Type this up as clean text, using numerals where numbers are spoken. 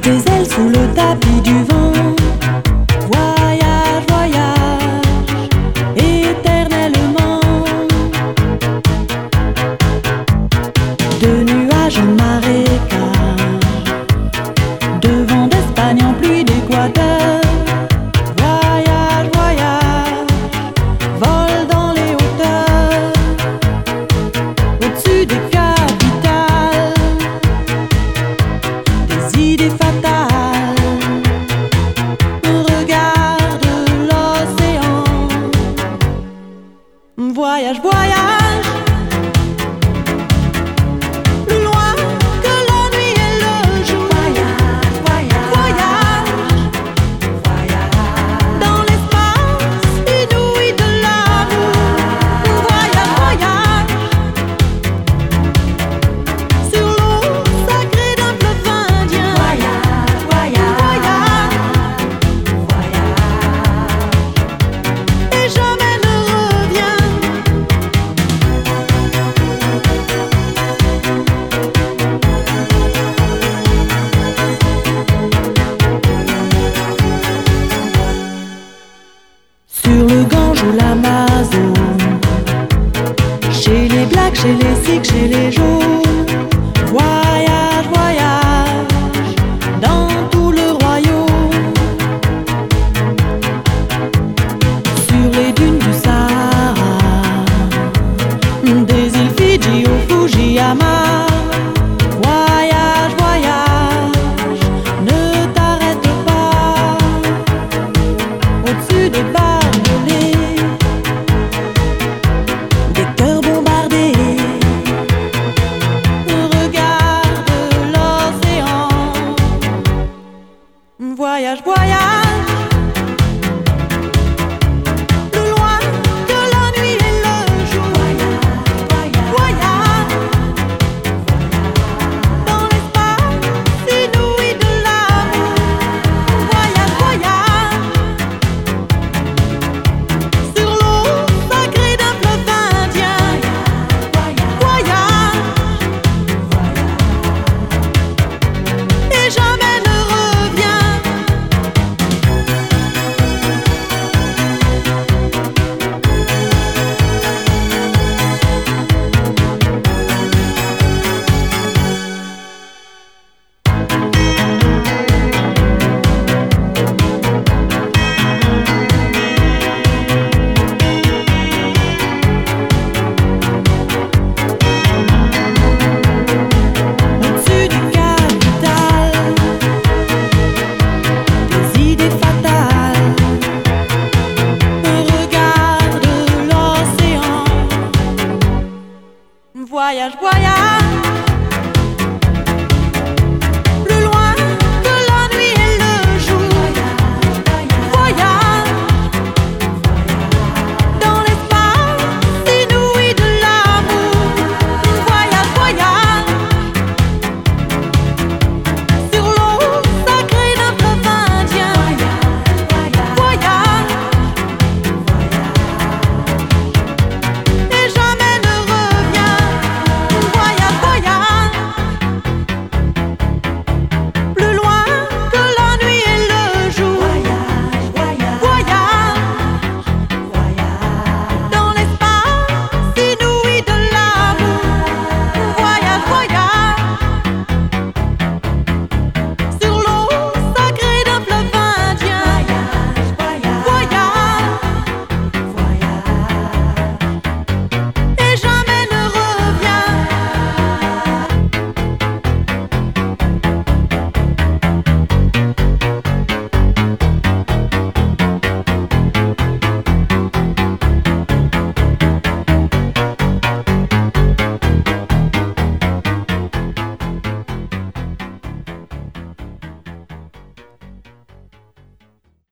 tes ailes sous le tapis du vent. Voyage, voyage, éternellement. De nuages en marécage, de vent d'Espagne en pluie d'Équateur. Voyage, voyage, vole dans les hauteurs, au-dessus des capitales, des idées fatales. Regarde l'océan. Voyage, voyage, plus loin que la nuit et le jour. Voyage, voyage, voyage, voyage, dans l'espace inouï de l'amour. Voyage, voyage, sur l'eau sacrée d'un fleuve indien. Voyage, voyage, voyage, et jamais ne revient. Sur le Gange ou l'Amazone, chez les Blacks, chez les Sikhs, chez les jaunes. Voyage, voyage, dans tout le royaume. Sur les dunes du Sahara, des îles Fidji au Fujiyama. Voyage, voyage, ne t'arrête pas. Au-dessus des barbelés, des cœurs bombardés. Regarde l'océan. Voyage, voyage.